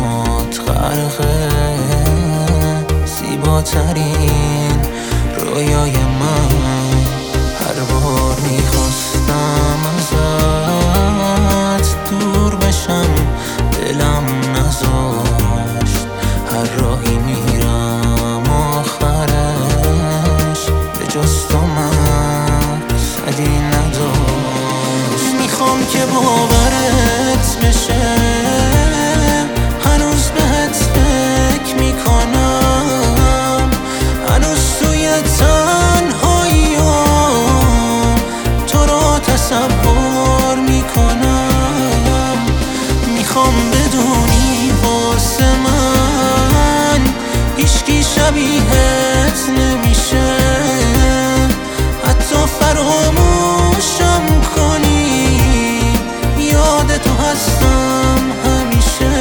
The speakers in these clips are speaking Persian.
چشمات غرقه، زیباترین رویای من. هر بار میخواستم ازت دور بشم، دلم نذاشت. هر راهی میرم آخرش به جز تو مقصدی نداشت. میخوام که باورت بشه، هنوز بهت فکر میکنم، هنوز توی تنهاییام تو رو تصور میکنم. میخوام بدونی واسه من هیچکی شبیهت نمیشه، حتی فراموشم کنی یاد تو هستم همیشه.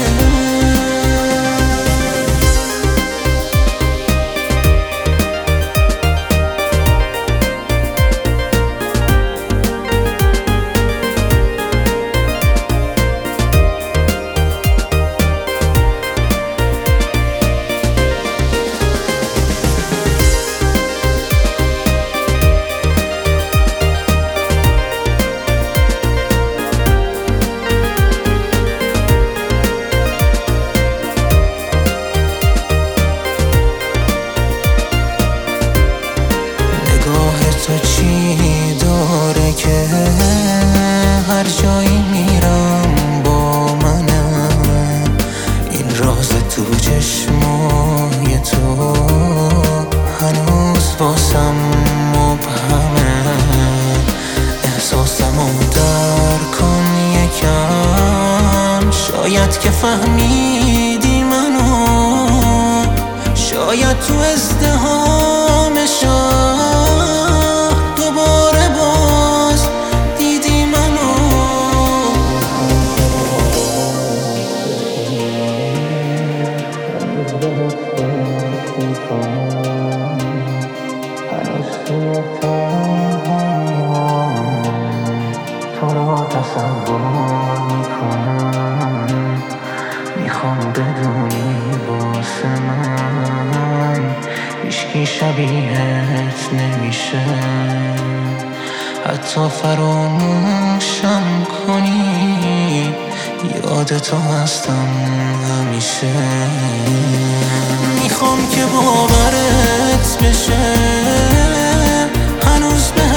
تو چی داره که هر جایی میرم با منم؟ این راز تو چشمای تو هنوز واسم مبهمه. احساسمو درک کن یکم، شاید که فهمیدی منو، شاید تو ازدحام دوباره باز دیدی منو. هنوز توی تنهاییام تو رو تصور میکنم. میخوام بدونی واسه من هیچکی شبیهت نمیشه، حتی فراموشم کنی یاد تو هستم همیشه. میخوام که باورت بشه، هنوز